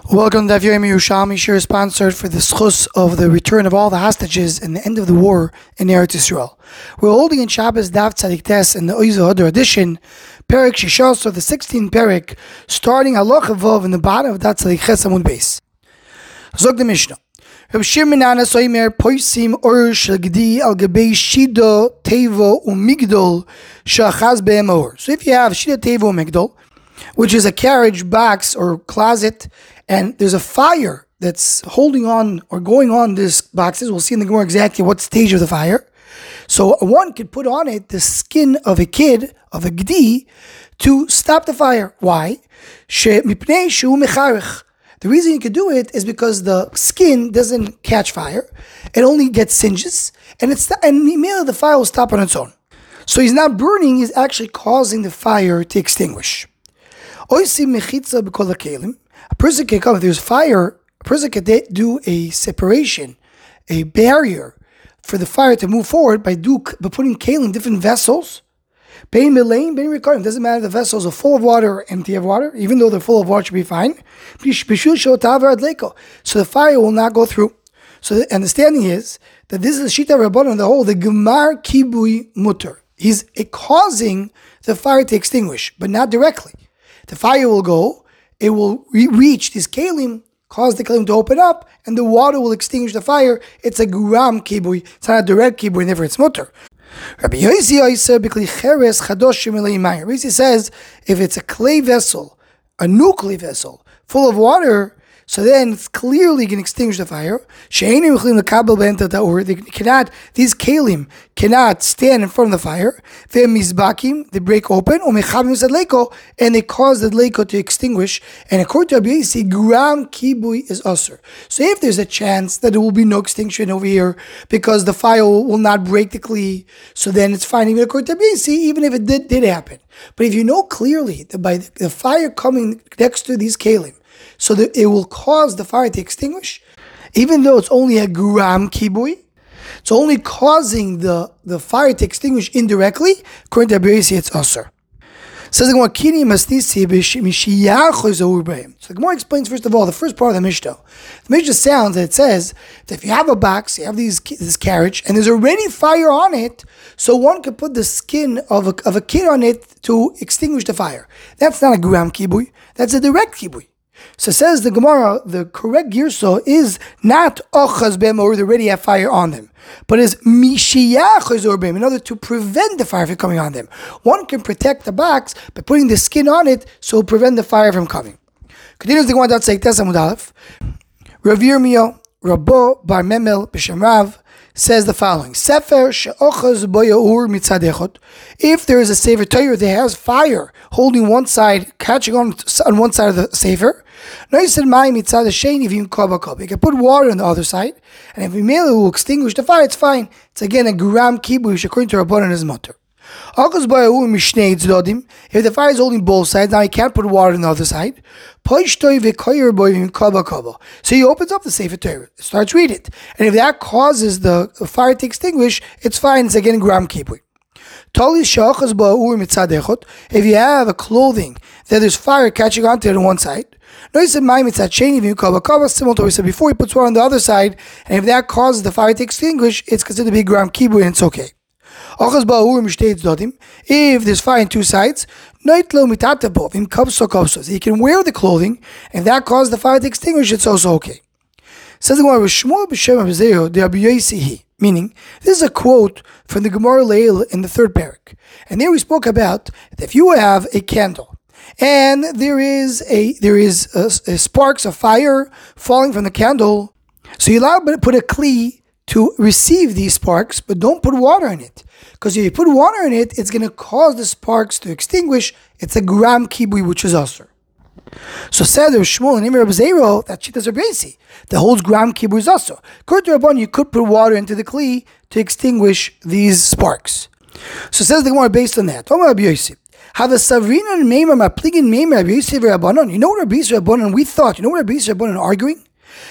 Welcome to Daf Yomi Yerushalmi. Shir sponsored for the schus of the return of all the hostages and the end of the war in Eretz Yisrael. We're holding in Shabbos Daf Tzadik Tes in the Oizo Hadar edition, Perek Shishos, so the 16th Perek, starting Halacha Vav in the bottom of Daf Tzadik Tes Amud Beis. Zog the Mishnah. Reb Shimon Anas Oimer Poisim Or Shagdi Al Gabei Shido Tevo Umigdol Shachaz Be'em Or. So if you have Shido Tevo Umigdol, which is a carriage box or closet, and there's a fire that's holding on or going on these boxes. We'll see in the Gemara exactly what stage of the fire. So one could put on it the skin of a kid, of a gdi, to stop the fire. Why? The reason you could do it is because the skin doesn't catch fire. It only gets singes, and immediately the fire will stop on its own. So he's not burning, he's actually causing the fire to extinguish. A person can come, if there's fire, a person can do a separation, a barrier for the fire to move forward by putting kale in different vessels. It doesn't matter if the vessels are full of water or empty of water, even though they're full of water, should be fine. So the fire will not go through. So the understanding is that this is the Shita Rabbanan, the whole, the Gemar Kibui Mutter. He's causing the fire to extinguish, but not directly. The fire will go, it will reach these kalim, cause the kalim to open up, and the water will extinguish the fire. It's a gram kibui. It's not a direct kibui, never it's mutter. Rabbi Yossi says, if it's a clay vessel, a new clay vessel, full of water, so then it's clearly going to extinguish the fire. These kalim cannot stand in front of the fire. They break open, and they cause the leiko to extinguish. And according to Rabbi Yossi, gram kibui is usher. So if there's a chance that there will be no extinction over here because the fire will not break the kli, so then it's fine. Even according to Rabbi Yossi, even if it did happen. But if you know clearly that by the fire coming next to these kalim, so that it will cause the fire to extinguish, even though it's only a gram kibui, it's only causing the fire to extinguish indirectly. According to Rabbi Yossi, it's usher. Says the Gemara, so the Gemara explains first of all the first part of the Mishnah. The Mishnah sounds that it says that if you have a box, you have this carriage, and there's already fire on it, so one could put the skin of a kid on it to extinguish the fire. That's not a gram kibui, that's a direct kibui. So says the Gemara, the correct girso is not ochaz bem, or they already have fire on them, but is mishiyach or bem, in order to prevent the fire from coming on them. One can protect the box by putting the skin on it, so prevent the fire from coming. Continues the Gemara Tzadik Tes Amud Aleph. Rav Yirmiyahu Rabbo Bar Memel B'Shem Rav says the following: Sefer she'ochaz bo yaur mitzad echad. If there is a sefer Torah that has fire holding one side, catching on one side of the sefer, you can put water on the other side, and if we merely will extinguish the fire, it's fine. It's again a gram kibush according to Rabbanan his mutter. If the fire is holding both sides, now you can't put water on the other side. So he opens up the Sefer Torah, starts reading it, and if that causes the fire to extinguish, it's fine. It's again gram kibui. If you have a clothing that there's fire catching onto it on one side, similar to what we said before, he puts water on the other side, and if that causes the fire to extinguish, it's considered to be gram kibui, and it's okay. If there's fire on two sides, so he can wear the clothing, and if that causes the fire to extinguish, it's also okay. Says the Gemara, meaning this is a quote from the Gemara Leil in the third parak, and there we spoke about that if you have a candle and there is sparks of fire falling from the candle, so you're allowed to put a kli to receive these sparks, but don't put water in it, because if you put water in it, it's going to cause the sparks to extinguish. It's a gram kibui, which is usher. So said there was Shmuel and Rabbi Zero, that Shitas Rabbi Yossi, that holds gram kibui is usher. According to Rabban, you could put water into the kli to extinguish these sparks. So says the Gemara based on that. Rabbi Yossi, have a savrina and meimer, a pligin meimer, Rabbi Yossi Rabbanon. You know what Rabbi Yossi Rabbanon we thought? You know what Rabbi Yossi Rabbanon arguing?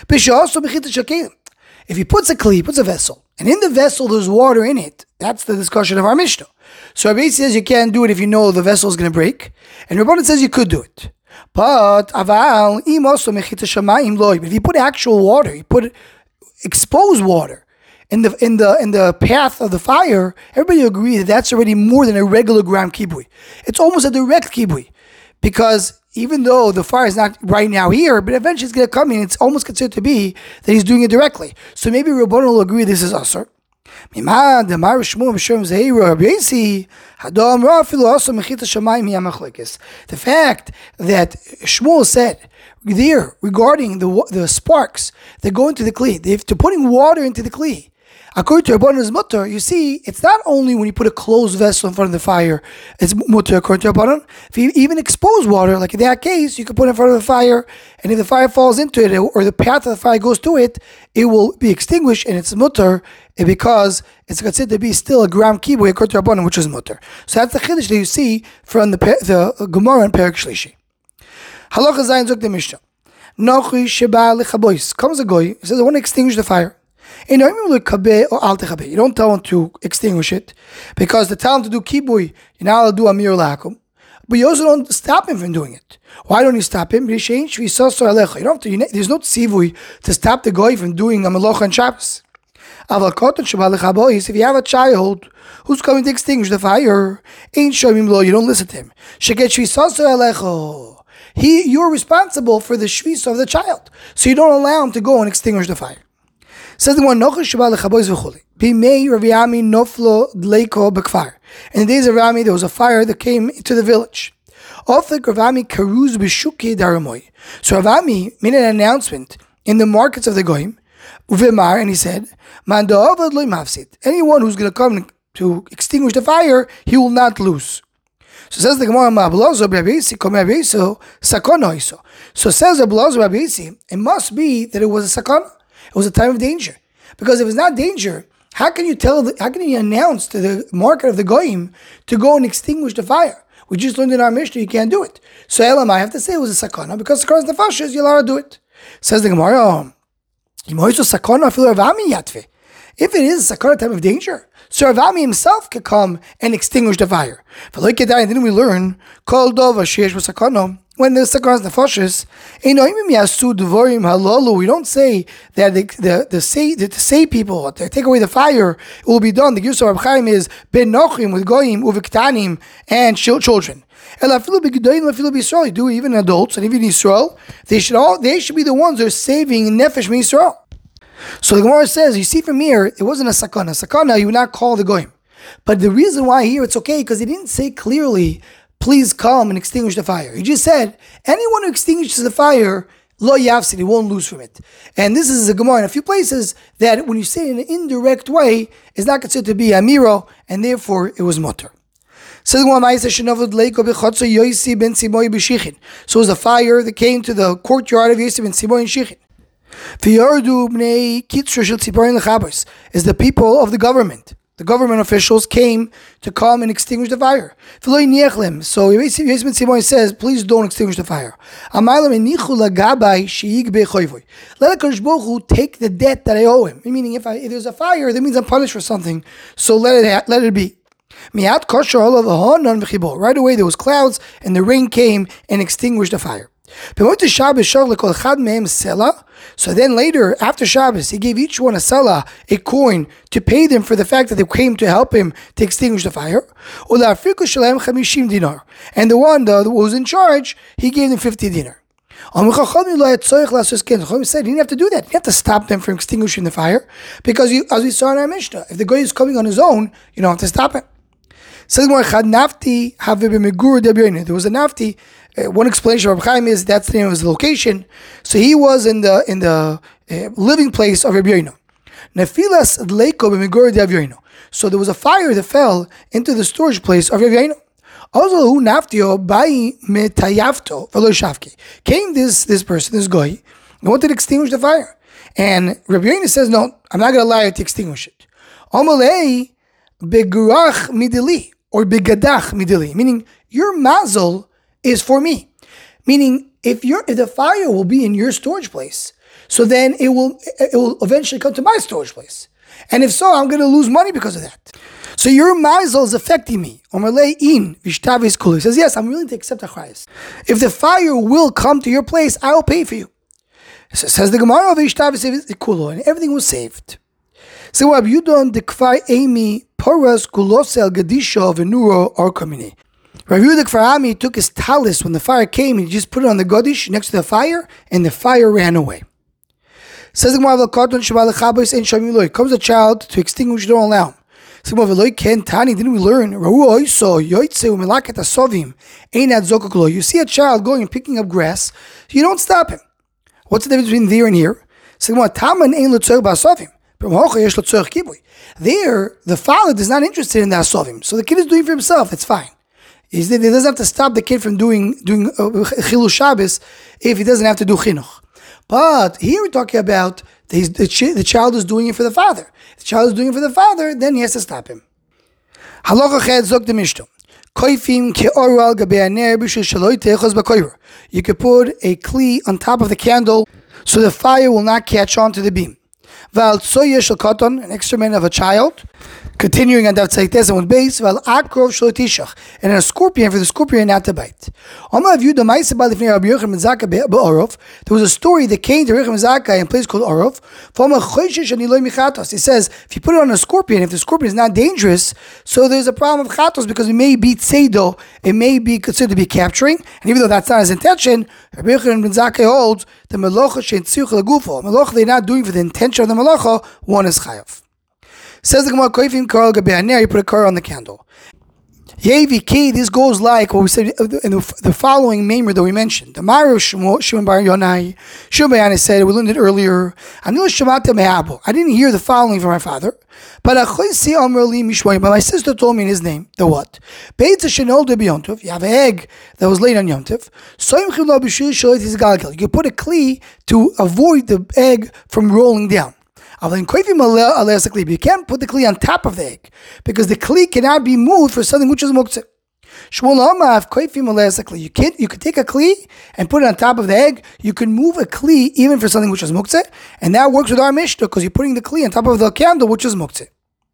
If he puts a kli, puts a vessel, and in the vessel there's water in it, that's the discussion of our Mishnah. So Rabbi Yossi says you can't do it if you know the vessel is going to break, and Rabbanan says you could do it. But aval im also mechita shamayim loy. But if you put actual water, you put exposed water in the path of the fire, everybody agrees that that's already more than a regular gram kibui. It's almost a direct kibui, because even though the fire is not right now here, but eventually it's going to come in, it's almost considered to be that he's doing it directly. So maybe Rabbanan will agree this is asur. The fact that Shmuel said there regarding the sparks that go into the kli, if they're putting water into the kli, according to Rabbanan's mutter, you see, it's not only when you put a closed vessel in front of the fire, it's mutter according to Rabbanan. If you even expose water, like in that case, you can put it in front of the fire, and if the fire falls into it, or the path of the fire goes to it, it will be extinguished, and it's mutter, because it's considered to be still a gram kibui according to Rabbanan, which is mutter. So that's the chiddush that you see from the Gemara in Perek Shlishi. Halacha Zayin Zok the Mishnah. Nochi sheba lechabois. Comes a goy, he says, I want to extinguish the fire. You don't tell him to extinguish it, because to tell him to do kibui, you're not allowed to do amir lakum. But you also don't stop him from doing it. Why don't you stop him? You don't have to, there's no tzivui to stop the goy from doing a melacha and Shabbos. If you have a child who's coming to extinguish the fire, you don't listen to him. You're responsible for the shvisa of the child, so you don't allow him to go and extinguish the fire. Says the one, in the days of Rami, there was a fire that came to the village. So Ravami made an announcement in the markets of the Goyim, and he said, anyone who's going to come to extinguish the fire, he will not lose. So says the Gemara, so says Rabbi, it must be that it was a sakana. It was a time of danger, because if it's not danger, how can you announce to the market of the goyim to go and extinguish the fire? We just learned in our Mishnah you can't do it. So Elam, I have to say it was a sakana, because sakana is nefashis, you're allowed to do it. Says the Gemara, if it is a sakana time of danger, so Ravami himself could come and extinguish the fire. Didn't we learn when the sakana is nefashis, we don't say that the say people to take away the fire, it will be done. The Yusuf Reb Chaim is ben nochim with goyim uviktanim and children. Do even adults and even Yisrael, they should be the ones that are saving nefesh from Yisrael. So the Gemara says, you see from here, it wasn't a sakana. Sakana, you would not call the goyim. But the reason why here it's okay, because he didn't say clearly, please come and extinguish the fire. He just said, anyone who extinguishes the fire, lo yafsid, he won't lose from it. And this is a Gemara in a few places that when you say it in an indirect way, is not considered to be amiro, and therefore it was mutter. So it was a fire that came to the courtyard of Yosef ben Simoy and Shichin. Is the people of the government. The government officials came to come and extinguish the fire. So Yosef ben Simoy says, please don't extinguish the fire. Let HaKadosh Baruch Hu take the debt that I owe him. Meaning, if there's a fire, that means I'm punished for something. So let it be. Right away there was clouds, and the rain came and extinguished the fire. So then later, after Shabbos, he gave each one a selah, a coin, to pay them for the fact that they came to help him to extinguish the fire. And the one that was in charge, he gave them 50 dinar. He said he didn't have to do that. He didn't have to stop them from extinguishing the fire, because as we saw in our Mishnah, if the guy is coming on his own, you don't have to stop him. There was a nafti. One explanation of Reb Chaim is that's the name of his location. So he was in the living place of Rabbi Yoino. So there was a fire that fell into the storage place of Rabbi Yoino. Came this person, this guy, and wanted to extinguish the fire. And Rabbi Yoino says, no, I'm not going to allow you to extinguish it. Amalei begurach midili, or begadach midili, meaning your mazel is for me. Meaning, if the fire will be in your storage place, so then it will eventually come to my storage place. And if so, I'm going to lose money because of that. So your mazel is affecting me. He says, yes, I'm willing to accept achrayus. If the fire will come to your place, I will pay for you. So says the Gemara, and everything was saved. So Rabbi Yudon the Kfar Amy Poras Kulosel Gadisha Venuro Orkamine. Rabbi Yehuda Kfar Ami took his talis when the fire came and he just put it on the Godish next to the fire, and the fire ran away. Says the Gemara, comes a child to extinguish, don't allow him. Didn't we learn? You see a child going and picking up grass, you don't stop him. What's the difference between there and here? There, the father is not interested in the asovim, so the kid is doing it for himself. It's fine. He doesn't have to stop the kid from doing chilul Shabbos if he doesn't have to do chinuch. But here we're talking about the child is doing it for the father. If the child is doing it for the father, then he has to stop him. Halacha ched zok the Mishnah. You could put a kli on top of the candle so the fire will not catch on to the beam. An excrement of a child. Continuing on that Tzaites and with base, and a scorpion for the scorpion not to bite. There was a story that came to Rechem Zaka in a place called Orov. He says, if you put it on a scorpion, if the scorpion is not dangerous, so there's a problem of chatos because it may be tzeido, it may be considered to be capturing, and even though that's not his intention, Rabbi Yochanan ben Zakkai holds the melocha shein tziyuch legufo. Melocha they're not doing for the intention of the melocha, one is chayav. Says the Gemara, you put a car on the candle. This goes like what we said in the following mamer that we mentioned. The Maru Shimon Bar Yonai, Shimon Bar Yonai said, we learned it earlier. I didn't hear the following from my father, but my sister told me in his name. The what? You have an egg that was laid on Yom Tov. You can put a kli to avoid the egg from rolling down. You can't put the kli on top of the egg because the kli cannot be moved for something which is muktzeh. You could take a kli and put it on top of the egg. You can move a kli even for something which is muktzeh, and that works with our mishnah because you're putting the kli on top of the candle which is muktzeh.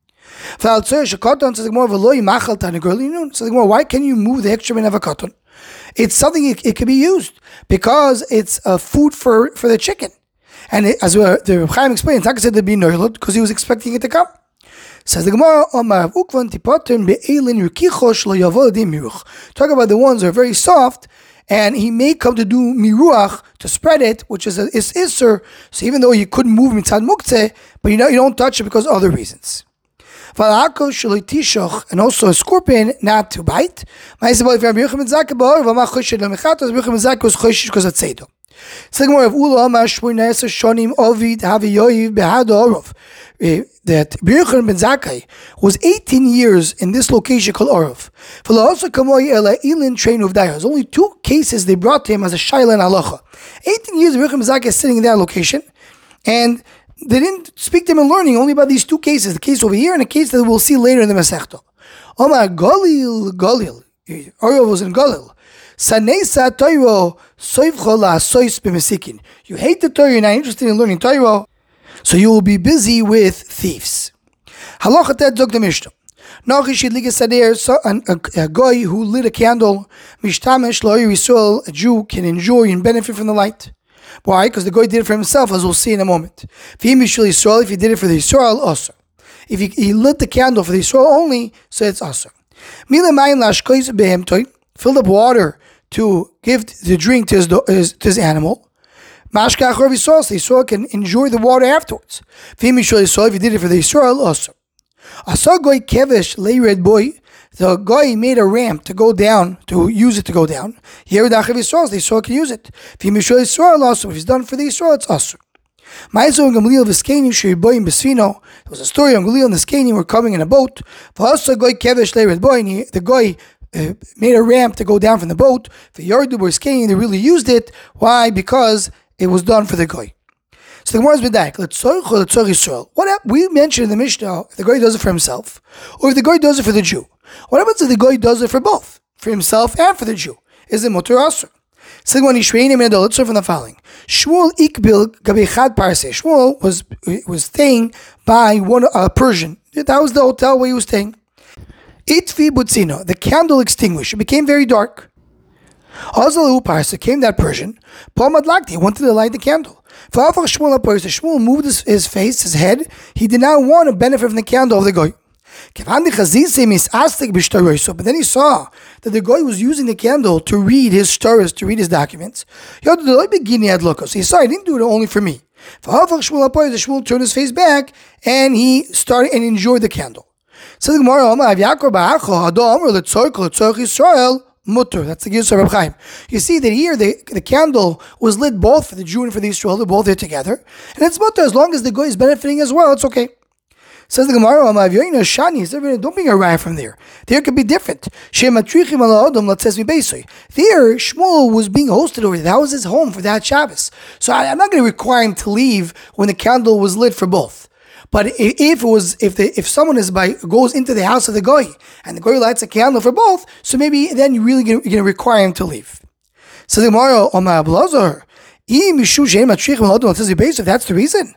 Why can you move the excrement of a cotton? It's something it can be used because it's a food for the chicken. And as the Reb Chaim explained, Taka said to be noilot because he was expecting it to come. Says the Gemara, talk about the ones that are very soft, and he may come to do miruach to spread it, which is isser. So even though you couldn't move mitzad muktzeh, but you don't touch it because of other reasons. And also a scorpion not to bite. Was that Yochanan ben Zakkai was 18 years in this location called Orov. There's only 2 cases they brought to him as a shayla and halacha. 18 years Yochanan ben Zakkai is sitting in that location, and they didn't speak to him in learning only about these 2 cases, the case over here and a case that we'll see later in the Masechta. Omar Galil, Orov was in Galil. You hate the Torah, you're not interested in learning Torah, so you will be busy with thieves. Halacha tet zok the Mishnah. A guy who lit a candle, a Jew can enjoy and benefit from the light. Why? Because the guy did it for himself, as we'll see in a moment. If he did it for the Yisrael, also. If he lit the candle for the Yisrael only, so it's also. Filled up water to give the drink to his animal. Mashkach Rav Yisrael, so Yisrael can enjoy the water afterwards. If he did it for the Yisrael, also. Asa goy kevesh leired boy, the guy made a ramp to go down, to use it to go down. Here the Yisrael can use it. If he mishul Yisrael, also. If he's done for the Yisrael, it's also. There was a story on Gamliel and the Skani were coming in a boat. The guy made a ramp to go down from the boat. The Yardu were skating, they really used it. Why? Because it was done for the guy. So the Gemara has been like, what we mentioned in the Mishnah, if the guy does it for himself, or if the guy does it for the Jew. What happens if the guy does it for both, for himself and for the Jew? Is it mutar asur? So the let's start from the following. Shmuel ikbil gabechad parseh. Shmuel was staying by a Persian. That was the hotel where he was staying. Itfi butzino, the candle extinguished. It became very dark. Azalahu Parsa came that Persian. Paul Madlakti wanted to light the candle. Shmuel moved his face, his head. He did not want to benefit from the candle of the goy. But then he saw that the guy was using the candle to read his stories, to read his documents. So he saw, I didn't do it only for me. Shmuel turned his face back and he started and enjoyed the candle. So the Gemara, Mutter. That's the Giyus of Reb Chaim. You see that here the candle was lit both for the Jew and for the Israel. They're both there together. And it's mutter, as long as the guy is benefiting as well, it's okay. Says the Gemara, don't bring a raya from there. There could be different. There, Shmuel was being hosted over there. That was his home for that Shabbos. So I'm not going to require him to leave when the candle was lit for both. But if someone goes into the house of the goy and the goy lights a candle for both, so maybe then you're really going to require him to leave. So the Gemara, if that's the reason,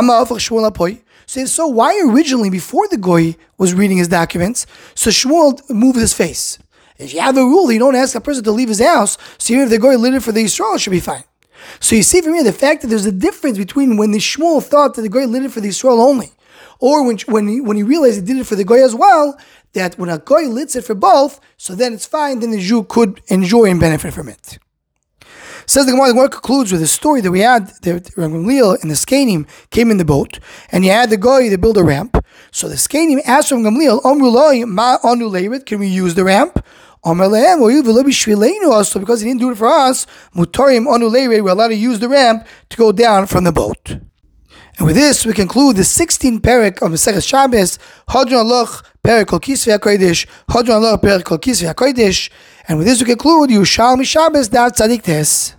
so why originally, before the goy was reading his documents, so Shmuel moved his face? If you have a rule, you don't ask a person to leave his house, so even if the goy lit it for the Yisrael, it should be fine. So you see from here the fact that there's a difference between when the Shmuel thought that the goy lit it for the Yisrael only, or when he realized he did it for the goy as well, that when a goy lit it for both, so then it's fine, then the Jew could enjoy and benefit from it. Says the Gemara concludes with a story that we had, that Gamliel and the Skanim came in the boat, and he had the goy to build a ramp. So the Skanim asked from Gamliel, can we use the ramp? Also, because he didn't do it for us, we're allowed to use the ramp to go down from the boat. And with this, we conclude the 16th parak of Maseches Shabbos, Hadron Alach, Parak Kol Kisvei HaKodesh, Hadron Alach, Parak Kol Kisvei HaKodesh. And with this, we conclude Yerushalmi Shabbos, Daf Tzadik Tes.